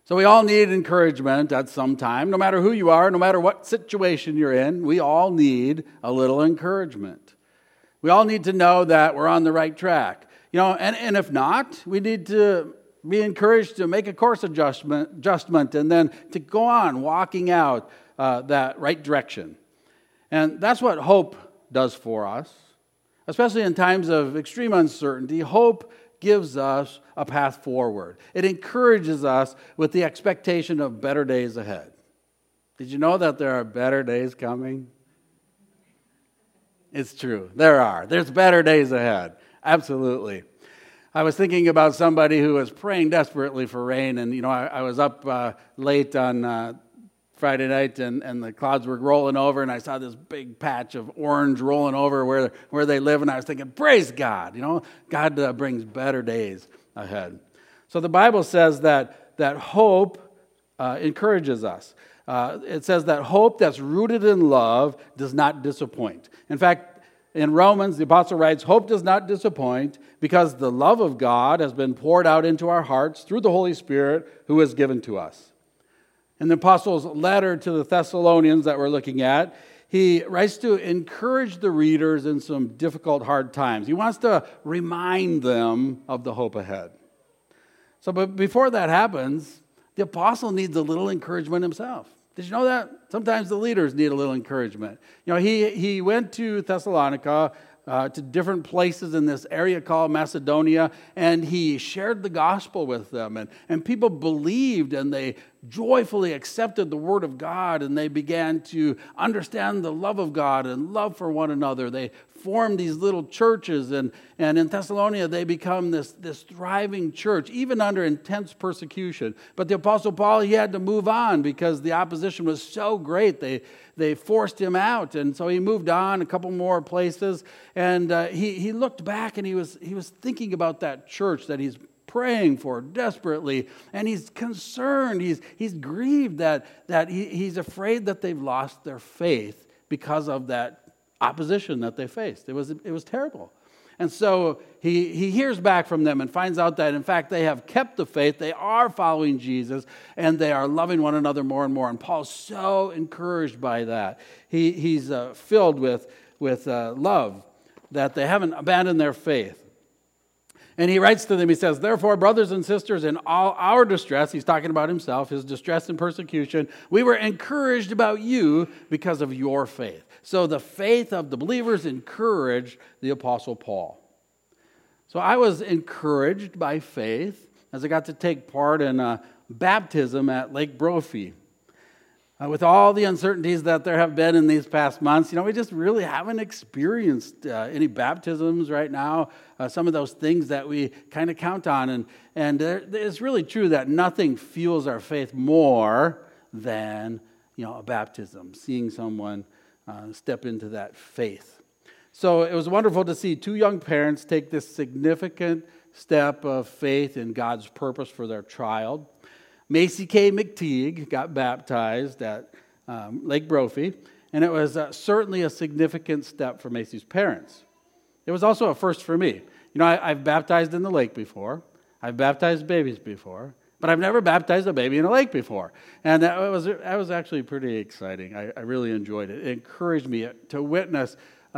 So we all need encouragement at some time. No matter who you are, no matter what situation you're in, we all need a little encouragement. We all need to know that we're on the right track. And if not, we need to be encouraged to make a course adjustment and then to go on walking out that right direction. And that's what hope does for us, especially in times of extreme uncertainty. Hope gives us a path forward. It encourages us with the expectation of better days ahead. Did you know that there are better days coming? It's true. There are. There's better days ahead. Absolutely. I was thinking about somebody who was praying desperately for rain, and I was up late on Friday night, and the clouds were rolling over, and I saw this big patch of orange rolling over where they live, and I was thinking, praise God. God brings better days ahead. So the Bible says that hope encourages us. It says that hope that's rooted in love does not disappoint. In fact, in Romans, the apostle writes, hope does not disappoint because the love of God has been poured out into our hearts through the Holy Spirit who is given to us. In the apostle's letter to the Thessalonians that we're looking at, he writes to encourage the readers in some difficult, hard times. He wants to remind them of the hope ahead. But before that happens, the apostle needs a little encouragement himself. Did you know that? Sometimes the leaders need a little encouragement. He went to Thessalonica, to different places in this area called Macedonia, and he shared the gospel with them. And people believed, and they joyfully accepted the word of God, and they began to understand the love of God and love for one another. They formed these little churches, and in Thessalonica they become this thriving church, even under intense persecution. But the Apostle Paul, he had to move on because the opposition was so great. They forced him out, and so he moved on a couple more places, and he looked back, and he was thinking about that church that he's praying for desperately, and he's concerned, he's grieved that he's afraid that they've lost their faith because of that opposition that they faced. It was terrible. And so he hears back from them and finds out that, in fact, they have kept the faith, they are following Jesus, and they are loving one another more and more. And Paul's so encouraged by that. He's filled with love that they haven't abandoned their faith. And he writes to them, he says, therefore, brothers and sisters, in all our distress, he's talking about himself, his distress and persecution, we were encouraged about you because of your faith. So the faith of the believers encouraged the Apostle Paul. So I was encouraged by faith as I got to take part in baptism at Lake Brophy. With all the uncertainties that there have been in these past months, we just really haven't experienced any baptisms right now. Some of those things that we kind of count on. And it's really true that nothing fuels our faith more than, a baptism, seeing someone step into that faith. So it was wonderful to see two young parents take this significant step of faith in God's purpose for their child. Macy K. McTeague got baptized at Lake Brophy, and it was certainly a significant step for Macy's parents. It was also a first for me. I've baptized in the lake before. I've baptized babies before, but I've never baptized a baby in a lake before. And that was actually pretty exciting. I really enjoyed it. It encouraged me to witness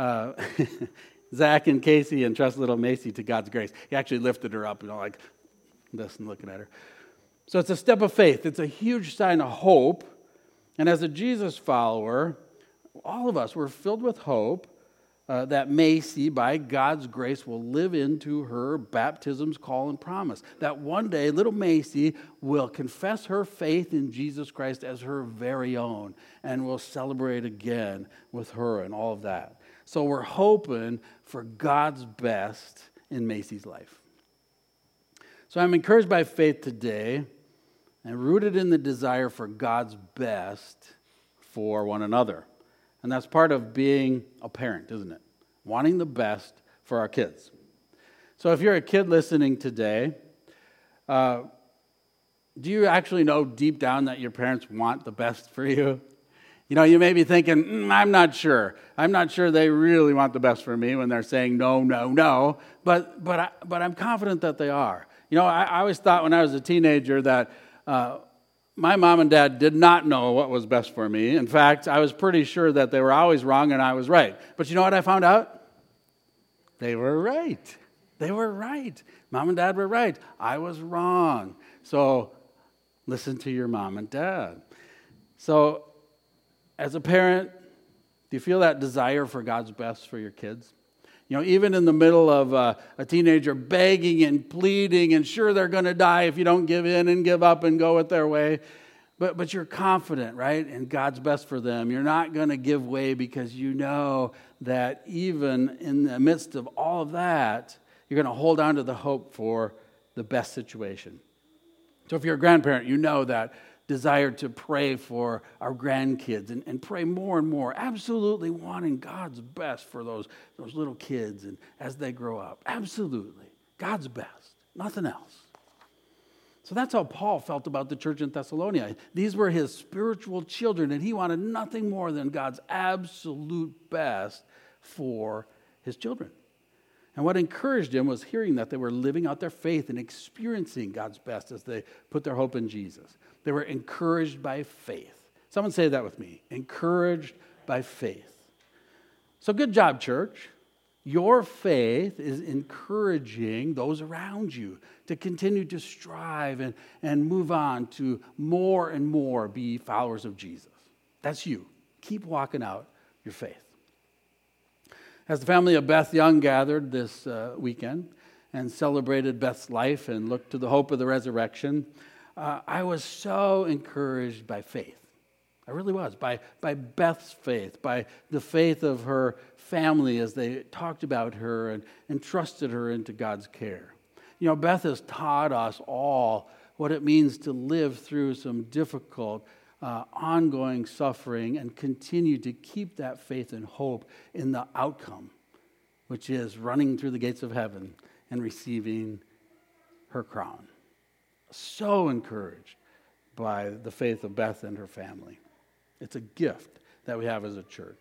Zach and Casey and trust little Macy to God's grace. He actually lifted her up, like this and looking at her. So it's a step of faith. It's a huge sign of hope. And as a Jesus follower, all of us, we're filled with hope that Macy, by God's grace, will live into her baptism's call and promise. That one day, little Macy will confess her faith in Jesus Christ as her very own, and will celebrate again with her and all of that. So we're hoping for God's best in Macy's life. So I'm encouraged by faith today, and rooted in the desire for God's best for one another. And that's part of being a parent, isn't it? Wanting the best for our kids. So if you're a kid listening today, do you actually know deep down that your parents want the best for you? You may be thinking, I'm not sure. I'm not sure they really want the best for me when they're saying no, no, no. But I'm confident that they are. I always thought when I was a teenager that my mom and dad did not know what was best for me. In fact, I was pretty sure that they were always wrong and I was right. But you know what I found out? They were right. They were right. Mom and dad were right. I was wrong. So listen to your mom and dad. So as a parent, do you feel that desire for God's best for your kids? You know, even in the middle of a teenager begging and pleading and sure they're going to die if you don't give in and give up and go with their way. But you're confident, right, in God's best for them. You're not going to give way because you know that even in the midst of all of that, you're going to hold on to the hope for the best situation. So if you're a grandparent, you know that desire to pray for our grandkids and pray more and more, absolutely wanting God's best for those little kids and as they grow up. Absolutely. God's best. Nothing else. So that's how Paul felt about the church in Thessalonica. These were his spiritual children, and he wanted nothing more than God's absolute best for his children. And what encouraged him was hearing that they were living out their faith and experiencing God's best as they put their hope in Jesus. They were encouraged by faith. Someone say that with me. Encouraged by faith. So good job, church. Your faith is encouraging those around you to continue to strive and move on to more and more be followers of Jesus. That's you. Keep walking out your faith. As the family of Beth Young gathered this weekend and celebrated Beth's life and looked to the hope of the resurrection, I was so encouraged by faith. I really was, by Beth's faith, by the faith of her family as they talked about her and entrusted her into God's care. You know, Beth has taught us all what it means to live through some difficult, ongoing suffering and continue to keep that faith and hope in the outcome, which is running through the gates of heaven and receiving her crown. So encouraged by the faith of Beth and her family. It's a gift that we have as a church.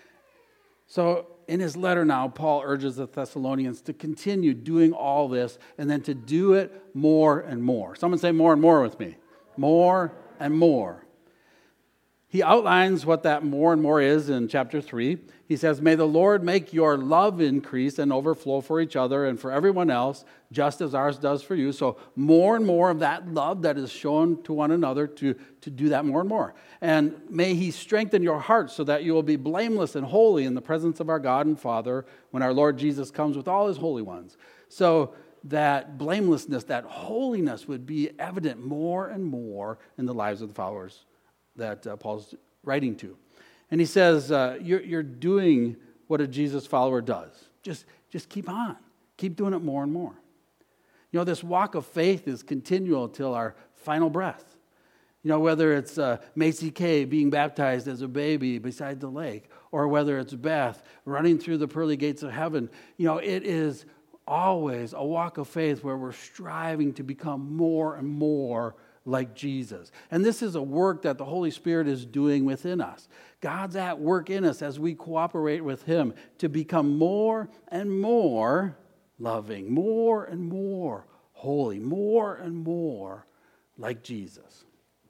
So in his letter now, Paul urges the Thessalonians to continue doing all this and then to do it more and more. Someone say more and more with me. More and more. He outlines what that more and more is in chapter 3. He says, "May the Lord make your love increase and overflow for each other and for everyone else, just as ours does for you." So more and more of that love that is shown to one another to do that more and more. "And may he strengthen your hearts so that you will be blameless and holy in the presence of our God and Father when our Lord Jesus comes with all his holy ones." So that blamelessness, that holiness would be evident more and more in the lives of the followers that Paul's writing to. And he says, you're doing what a Jesus follower does. Just keep on. Keep doing it more and more. You know, this walk of faith is continual till our final breath. You know, whether it's Macy Kay being baptized as a baby beside the lake, or whether it's Beth running through the pearly gates of heaven, you know, it is always a walk of faith where we're striving to become more and more like Jesus. And this is a work that the Holy Spirit is doing within us. God's at work in us as we cooperate with him to become more and more loving, more and more holy, more and more like Jesus.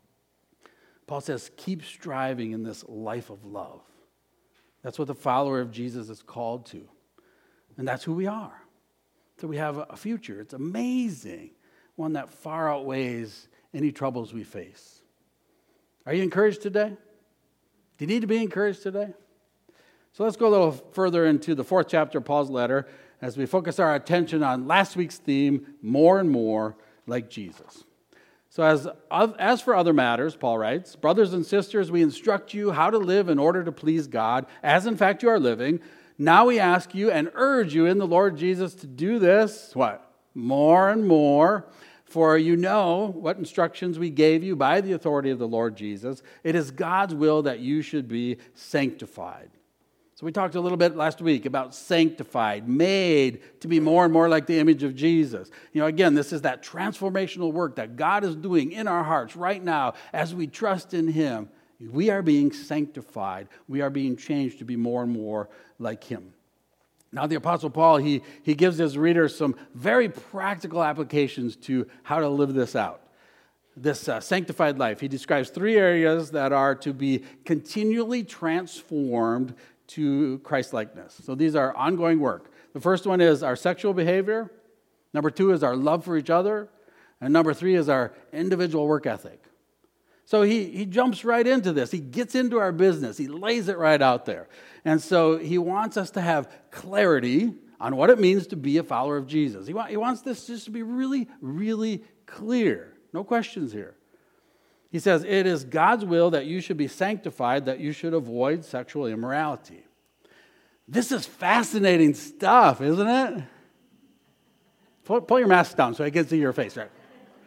Paul says, keep striving in this life of love. That's what the follower of Jesus is called to. And that's who we are. So we have a future. It's amazing. One that far outweighs any troubles we face. Are you encouraged today? Do you need to be encouraged today? So let's go a little further into the 4th chapter of Paul's letter as we focus our attention on last week's theme, more and more like Jesus. So as for other matters, Paul writes, "Brothers and sisters, we instruct you how to live in order to please God, as in fact you are living. Now we ask you and urge you in the Lord Jesus to do this," what? "More and more. For you know what instructions we gave you by the authority of the Lord Jesus. It is God's will that you should be sanctified." So we talked a little bit last week about sanctified, made to be more and more like the image of Jesus. You know, again, this is that transformational work that God is doing in our hearts right now as we trust in him. We are being sanctified. We are being changed to be more and more like him. Now, the Apostle Paul, he gives his readers some very practical applications to how to live this out. this sanctified life. He describes three areas that are to be continually transformed to Christ-likeness. So these are ongoing work. The first one is our sexual behavior. Number two is our love for each other. And number three is our individual work ethic. So he jumps right into this. He gets into our business. He lays it right out there. And so he wants us to have clarity on what it means to be a follower of Jesus. He wants this just to be really, really clear. No questions here. He says, it is God's will that you should be sanctified, that you should avoid sexual immorality. This is fascinating stuff, isn't it? Pull your mask down so I can see your face, right?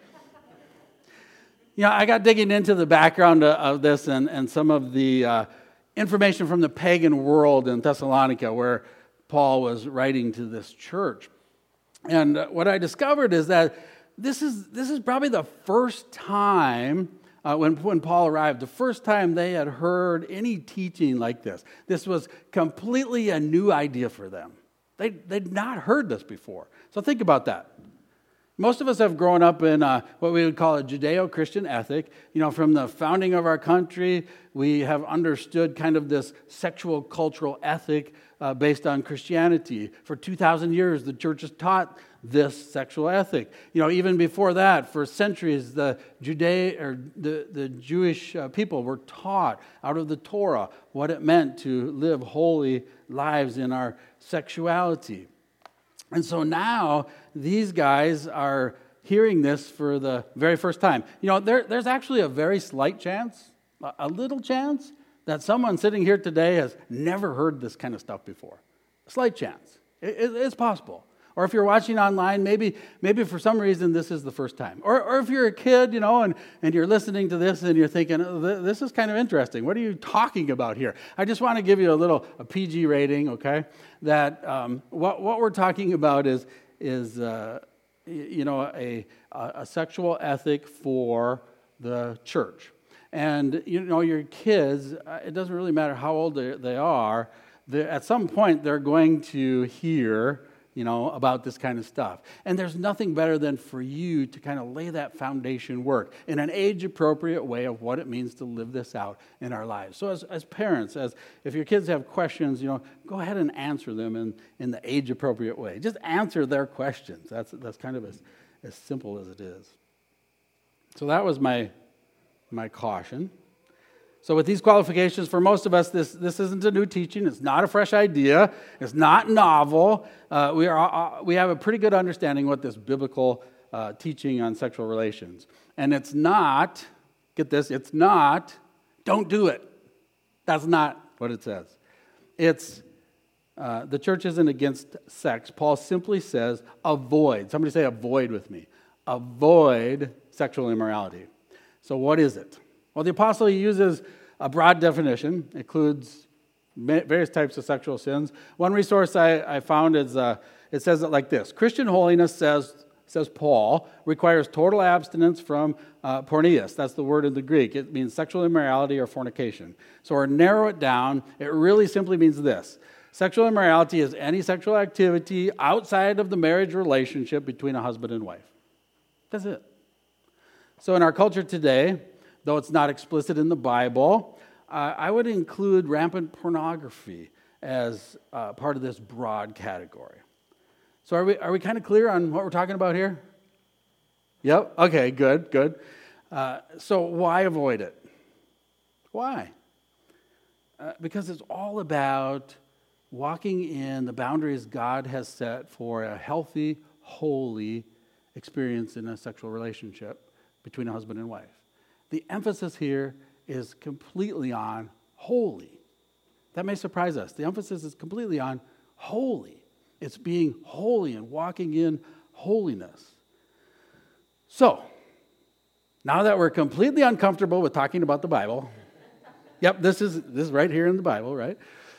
You know, I got digging into the background of this and some of the information from the pagan world in Thessalonica where Paul was writing to this church. And what I discovered is that this is probably the first time when Paul arrived, the first time they had heard any teaching like this. This was completely a new idea for them. They'd not heard this before. So think about that. Most of us have grown up in what we would call a Judeo-Christian ethic. You know, from the founding of our country, we have understood kind of this sexual cultural ethic based on Christianity. For 2,000 years, the church has taught this sexual ethic. You know, even before that, for centuries, the Jewish people were taught out of the Torah what it meant to live holy lives in our sexuality. And so now these guys are hearing this for the very first time. You know, there's actually a very slight chance, a little chance, that someone sitting here today has never heard this kind of stuff before. A slight chance. It's possible. Or if you're watching online, maybe for some reason this is the first time. Or if you're a kid, you know, and you're listening to this and you're thinking, this is kind of interesting. What are you talking about here? I just want to give you a PG rating, okay? That what we're talking about is you know, a sexual ethic for the church. And, you know, your kids, it doesn't really matter how old they are, at some point they're going to hear, you know, about this kind of stuff. And there's nothing better than for you to kind of lay that foundation work in an age-appropriate way of what it means to live this out in our lives. So as parents, if your kids have questions, you know, go ahead and answer them in the age-appropriate way. Just answer their questions. That's kind of as simple as it is. So that was my caution. So with these qualifications, for most of us, this isn't a new teaching. It's not a fresh idea. It's not novel. We have a pretty good understanding what this biblical teaching on sexual relations. And it's not, get this, it's not, don't do it. That's not what it says. It's, the church isn't against sex. Paul simply says, avoid. Somebody say avoid with me. Avoid sexual immorality. So what is it? Well, the apostle, he uses a broad definition. It includes various types of sexual sins. One resource I found is, it says it like this. Christian holiness, says Paul, requires total abstinence from porneia. That's the word in the Greek. It means sexual immorality or fornication. So to narrow it down, it really simply means this. Sexual immorality is any sexual activity outside of the marriage relationship between a husband and wife. That's it. So in our culture today, though it's not explicit in the Bible, I would include rampant pornography as part of this broad category. So are we kind of clear on what we're talking about here? Yep. Okay, good. So why avoid it? Why? Because it's all about walking in the boundaries God has set for a healthy, holy experience in a sexual relationship between a husband and wife. The emphasis here is completely on holy. That may surprise us. The emphasis is completely on holy. It's being holy and walking in holiness. So, now that we're completely uncomfortable with talking about the Bible, yep, this is right here in the Bible, right?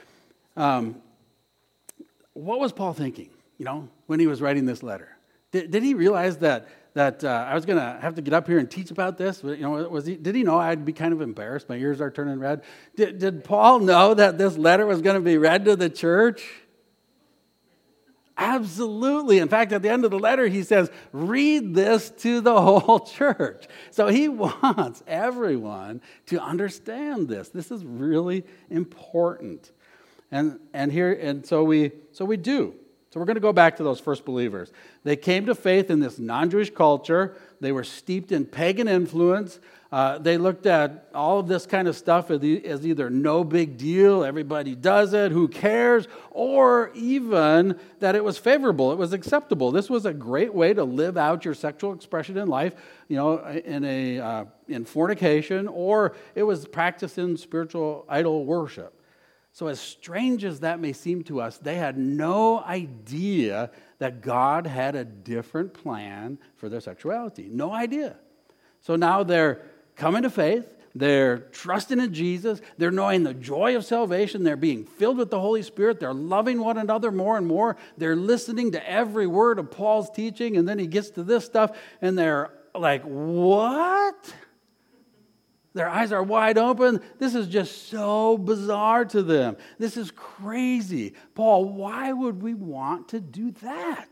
What was Paul thinking, you know, when he was writing this letter? Did he realize that I was going to have to get up here and teach about this? You know, did he know I'd be kind of embarrassed? My ears are turning red. Did Paul know that this letter was going to be read to the church? Absolutely. In fact, at the end of the letter, he says, read this to the whole church. So he wants everyone to understand this. This is really important. And so we do. So we're going to go back to those first believers. They came to faith in this non-Jewish culture. They were steeped in pagan influence. They looked at all of this kind of stuff as either no big deal, everybody does it, who cares, or even that it was favorable, it was acceptable. This was a great way to live out your sexual expression in life, in fornication, or it was practiced in spiritual idol worship. So as strange as that may seem to us, they had no idea that God had a different plan for their sexuality. No idea. So now they're coming to faith. They're trusting in Jesus. They're knowing the joy of salvation. They're being filled with the Holy Spirit. They're loving one another more and more. They're listening to every word of Paul's teaching. And then he gets to this stuff, and they're like, what? Their eyes are wide open. This is just so bizarre to them. This is crazy. Paul, why would we want to do that?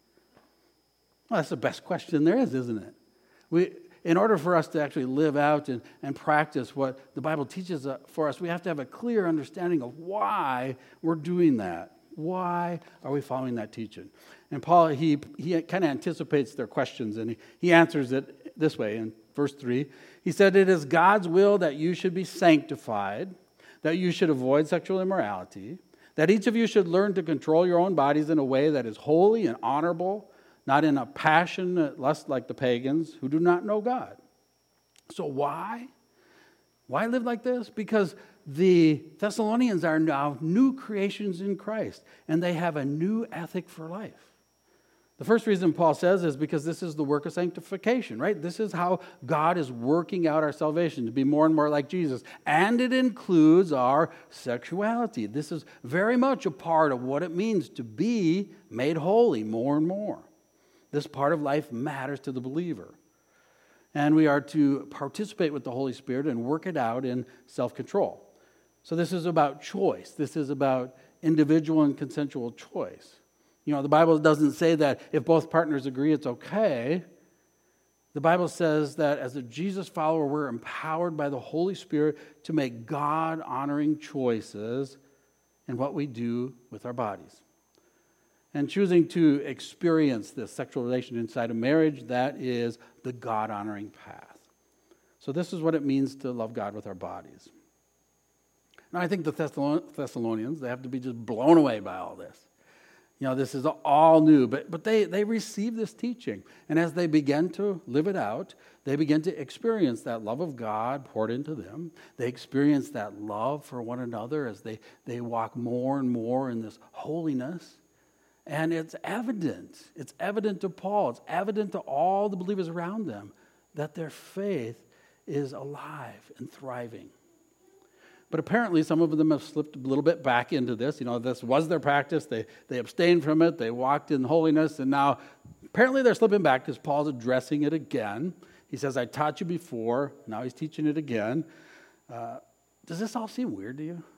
Well, that's the best question there is, isn't it? In order for us to actually live out and practice what the Bible teaches for us, we have to have a clear understanding of why we're doing that. Why are we following that teaching? And Paul, he kind of anticipates their questions, and he answers it this way in verse 3. He said, it is God's will that you should be sanctified, that you should avoid sexual immorality, that each of you should learn to control your own bodies in a way that is holy and honorable, not in a passionate lust like the pagans who do not know God. So why? Why live like this? Because the Thessalonians are now new creations in Christ, and they have a new ethic for life. The first reason Paul says is because this is the work of sanctification, right? This is how God is working out our salvation to be more and more like Jesus. And it includes our sexuality. This is very much a part of what it means to be made holy more and more. This part of life matters to the believer. And we are to participate with the Holy Spirit and work it out in self-control. So this is about choice. This is about individual and consensual choice. The Bible doesn't say that if both partners agree, it's okay. The Bible says that as a Jesus follower, we're empowered by the Holy Spirit to make God-honoring choices in what we do with our bodies. And choosing to experience this sexual relation inside of marriage, that is the God-honoring path. So this is what it means to love God with our bodies. Now, I think the Thessalonians, they have to be just blown away by all this. This is all new, but they receive this teaching. And as they begin to live it out, they begin to experience that love of God poured into them. They experience that love for one another as they walk more and more in this holiness. And it's evident. It's evident to Paul. It's evident to all the believers around them that their faith is alive and thriving. But apparently some of them have slipped a little bit back into this. This was their practice. They abstained from it. They walked in holiness. And now apparently they're slipping back because Paul's addressing it again. He says, I taught you before. Now he's teaching it again. Does this all seem weird to you?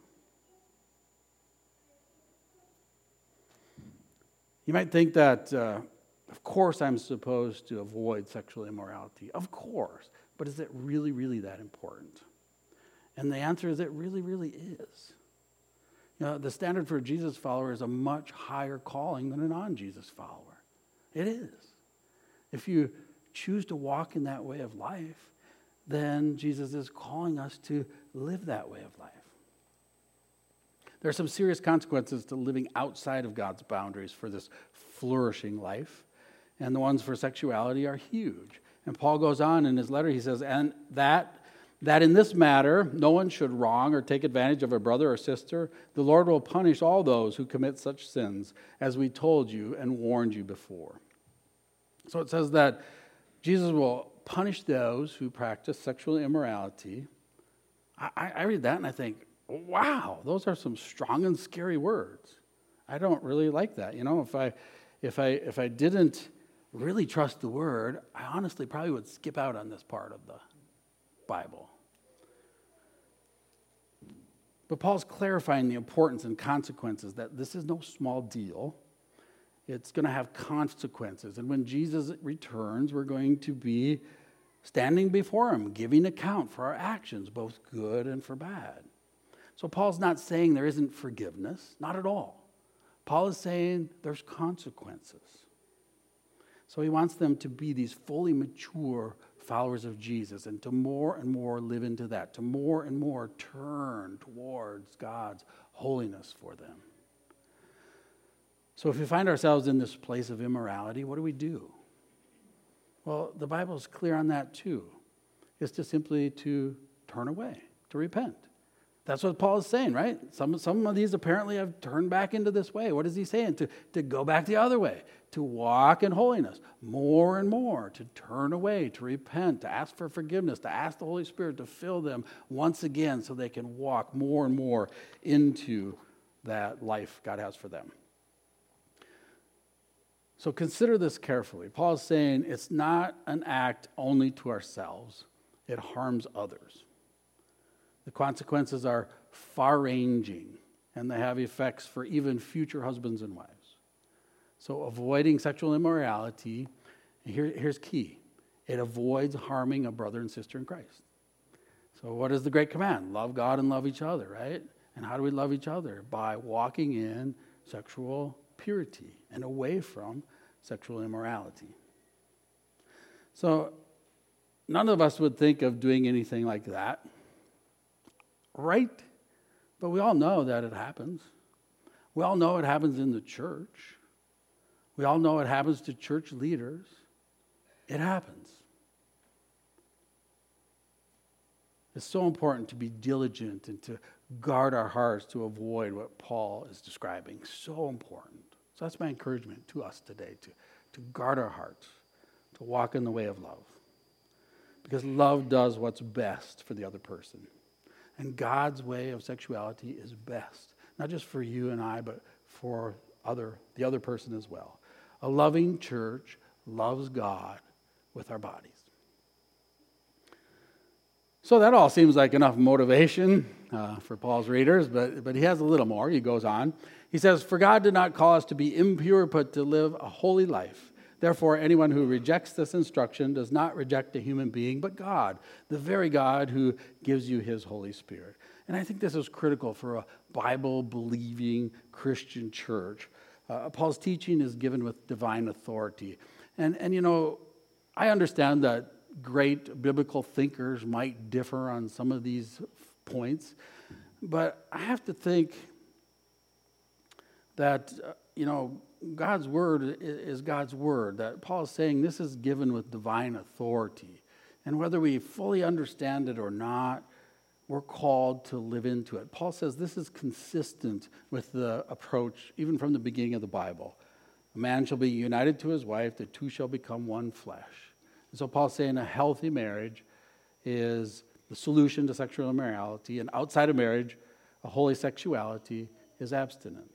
You might think that, of course, I'm supposed to avoid sexual immorality. Of course. But is it really, really that important? And the answer is it really, really is. The standard for a Jesus follower is a much higher calling than a non-Jesus follower. It is. If you choose to walk in that way of life, then Jesus is calling us to live that way of life. There are some serious consequences to living outside of God's boundaries for this flourishing life, and the ones for sexuality are huge. And Paul goes on in his letter, he says, and that in this matter no one should wrong or take advantage of a brother or sister. The Lord will punish all those who commit such sins, as we told you and warned you before. So it says that Jesus will punish those who practice sexual immorality. I read that and I think, wow, those are some strong and scary words. I don't really like that. If I didn't really trust the word, I honestly probably would skip out on this part of the Bible. But Paul's clarifying the importance and consequences that this is no small deal. It's going to have consequences. And when Jesus returns, we're going to be standing before him, giving account for our actions, both good and for bad. So Paul's not saying there isn't forgiveness, not at all. Paul is saying there's consequences. So he wants them to be these fully mature followers of Jesus and to more and more live into that, to more and more turn towards God's holiness for them. So if we find ourselves in this place of immorality, what do? Well, the Bible is clear on that too. It's just simply to turn away, to repent. That's what Paul is saying, right? Some of these apparently have turned back into this way. What is he saying? To go back the other way, to walk in holiness more and more, to turn away, to repent, to ask for forgiveness, to ask the Holy Spirit to fill them once again so they can walk more and more into that life God has for them. So consider this carefully. Paul is saying it's not an act only to ourselves. It harms others. The consequences are far-ranging, and they have effects for even future husbands and wives. So avoiding sexual immorality, here's key. It avoids harming a brother and sister in Christ. So what is the great command? Love God and love each other, right? And how do we love each other? By walking in sexual purity and away from sexual immorality. So none of us would think of doing anything like that. Right? But we all know that it happens. We all know it happens in the church. We all know it happens to church leaders. It happens. It's so important to be diligent and to guard our hearts to avoid what Paul is describing. So important. So that's my encouragement to us today, to guard our hearts, to walk in the way of love. Because love does what's best for the other person. And God's way of sexuality is best, not just for you and I, but for the other person as well. A loving church loves God with our bodies. So that all seems like enough motivation for Paul's readers, but he has a little more. He goes on. He says, "For God did not call us to be impure, but to live a holy life. Therefore, anyone who rejects this instruction does not reject a human being, but God, the very God who gives you his Holy Spirit." And I think this is critical for a Bible-believing Christian church. Paul's teaching is given with divine authority. And you know, I understand that great biblical thinkers might differ on some of these points, but I have to think that, God's word is God's word, that Paul is saying this is given with divine authority. And whether we fully understand it or not, we're called to live into it. Paul says this is consistent with the approach, even from the beginning of the Bible. A man shall be united to his wife, the two shall become one flesh. And so Paul's saying a healthy marriage is the solution to sexual immorality, and outside of marriage, a holy sexuality is abstinence.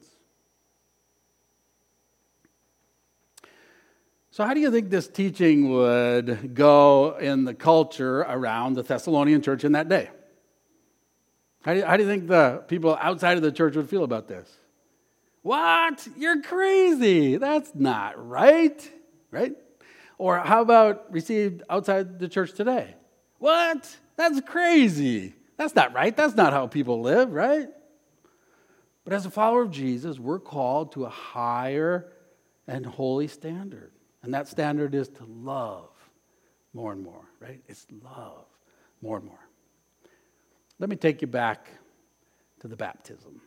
So how do you think this teaching would go in the culture around the Thessalonian church in that day? How do you think the people outside of the church would feel about this? What? You're crazy. That's not right. Right? Or how about received outside the church today? What? That's crazy. That's not right. That's not how people live, right? But as a follower of Jesus, we're called to a higher and holy standard. And that standard is to love more and more, right? It's love more and more. Let me take you back to the baptism.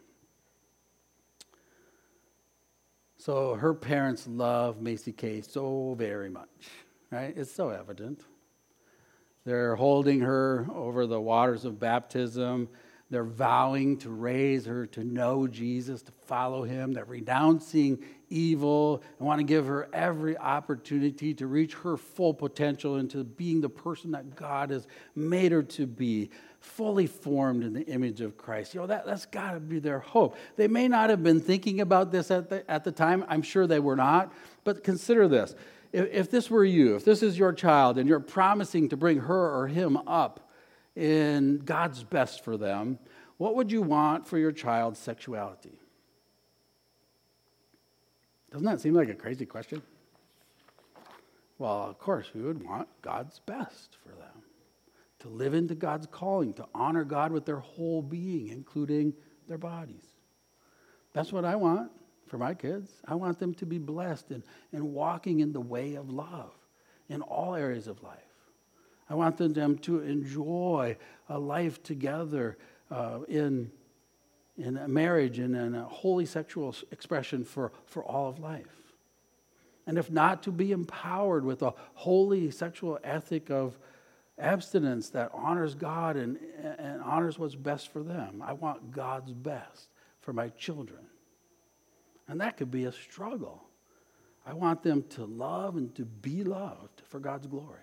So her parents love Macy Kay so very much, right? It's so evident. They're holding her over the waters of baptism. They're vowing to raise her to know Jesus, to follow him. They're renouncing evil and want to give her every opportunity to reach her full potential into being the person that God has made her to be, fully formed in the image of Christ. That's got to be their hope. They may not have been thinking about this at the time. I'm sure they were not. But consider this. If this were you, if this is your child, and you're promising to bring her or him up in God's best for them, what would you want for your child's sexuality? Doesn't that seem like a crazy question? Well, of course, we would want God's best for them, to live into God's calling, to honor God with their whole being, including their bodies. That's what I want for my kids. I want them to be blessed and walking in the way of love in all areas of life. I want them to enjoy a life together in a marriage and in a holy sexual expression for all of life. And if not, to be empowered with a holy sexual ethic of abstinence that honors God and honors what's best for them. I want God's best for my children. And that could be a struggle. I want them to love and to be loved for God's glory.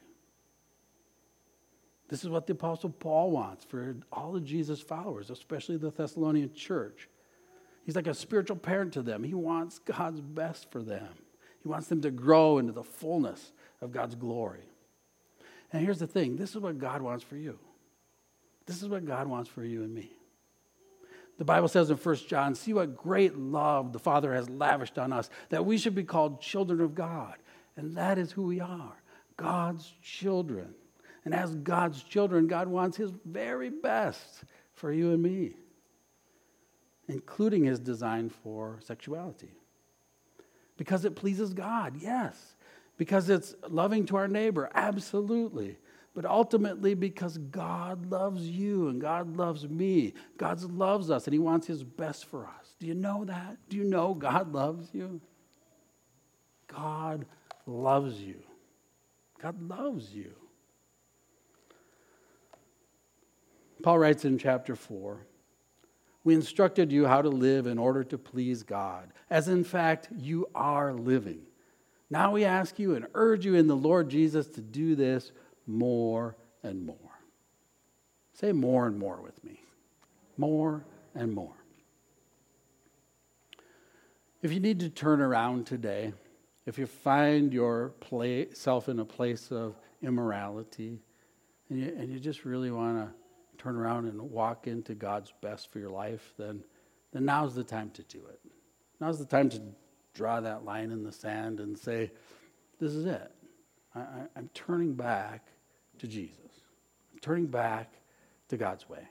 This is what the Apostle Paul wants for all of Jesus' followers, especially the Thessalonian church. He's like a spiritual parent to them. He wants God's best for them. He wants them to grow into the fullness of God's glory. And here's the thing. This is what God wants for you. This is what God wants for you and me. The Bible says in 1 John, see what great love the Father has lavished on us, that we should be called children of God. And that is who we are, God's children. And as God's children, God wants his very best for you and me, including his design for sexuality. Because it pleases God, yes. Because it's loving to our neighbor, absolutely. But ultimately because God loves you and God loves me. God loves us and he wants his best for us. Do you know that? Do you know God loves you? God loves you. God loves you. Paul writes in chapter 4, we instructed you how to live in order to please God, as in fact you are living. Now we ask you and urge you in the Lord Jesus to do this more and more. Say more and more with me. More and more. If you need to turn around today, if you find yourself in a place of immorality, and you just really want to turn around and walk into God's best for your life, then now's the time to do it. Now's the time to draw that line in the sand and say, this is it. I'm turning back to Jesus. I'm turning back to God's way.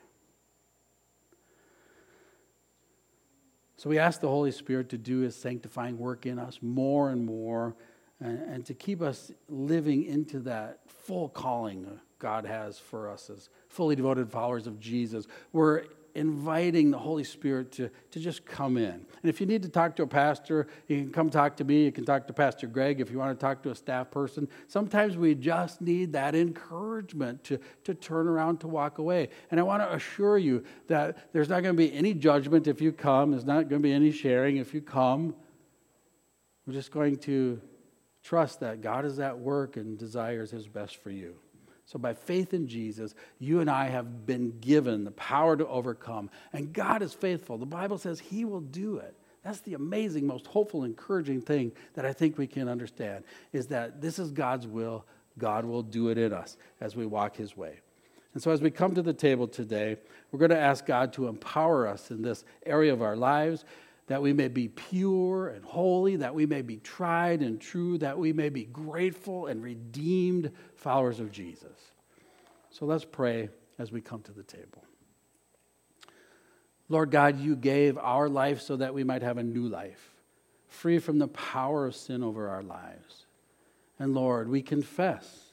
So we ask the Holy Spirit to do his sanctifying work in us more and more and to keep us living into that full calling God has for us as fully devoted followers of Jesus. We're inviting the Holy Spirit to just come in. And if you need to talk to a pastor, you can come talk to me. You can talk to Pastor Greg if you want to talk to a staff person. Sometimes we just need that encouragement to turn around, to walk away. And I want to assure you that there's not going to be any judgment if you come. There's not going to be any sharing if you come. We're just going to trust that God is at work and desires his best for you. So by faith in Jesus, you and I have been given the power to overcome. And God is faithful. The Bible says he will do it. That's the amazing, most hopeful, encouraging thing that I think we can understand, is that this is God's will. God will do it in us as we walk his way. And so as we come to the table today, we're going to ask God to empower us in this area of our lives, that we may be pure and holy, that we may be tried and true, that we may be grateful and redeemed followers of Jesus. So let's pray as we come to the table. Lord God, you gave our life so that we might have a new life, free from the power of sin over our lives. And Lord, we confess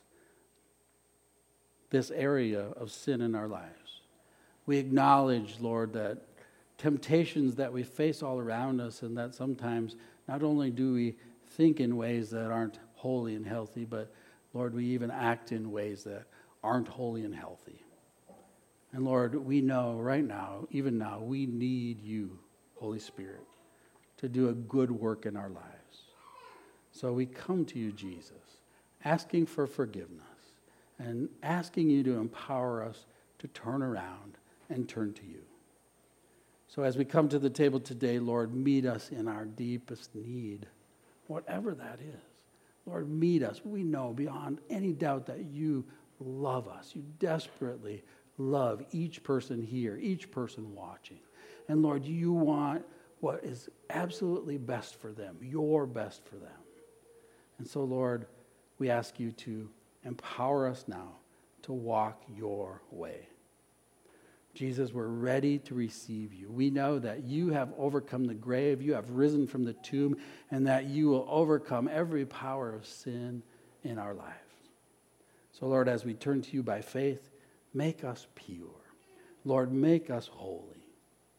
this area of sin in our lives. We acknowledge, Lord, that temptations that we face all around us, and that sometimes not only do we think in ways that aren't holy and healthy, but Lord, we even act in ways that aren't holy and healthy. And Lord, we know right now, even now, we need you, Holy Spirit, to do a good work in our lives. So we come to you, Jesus, asking for forgiveness and asking you to empower us to turn around and turn to you. So as we come to the table today, Lord, meet us in our deepest need, whatever that is. Lord, meet us. We know beyond any doubt that you love us. You desperately love each person here, each person watching. And Lord, you want what is absolutely best for them, your best for them. And so, Lord, we ask you to empower us now to walk your way. Jesus, we're ready to receive you. We know that you have overcome the grave, you have risen from the tomb, and that you will overcome every power of sin in our lives. So, Lord, as we turn to you by faith, make us pure. Lord, make us holy.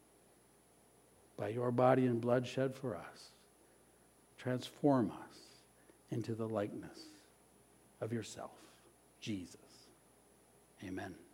By your body and blood shed for us, transform us into the likeness of yourself, Jesus. Amen.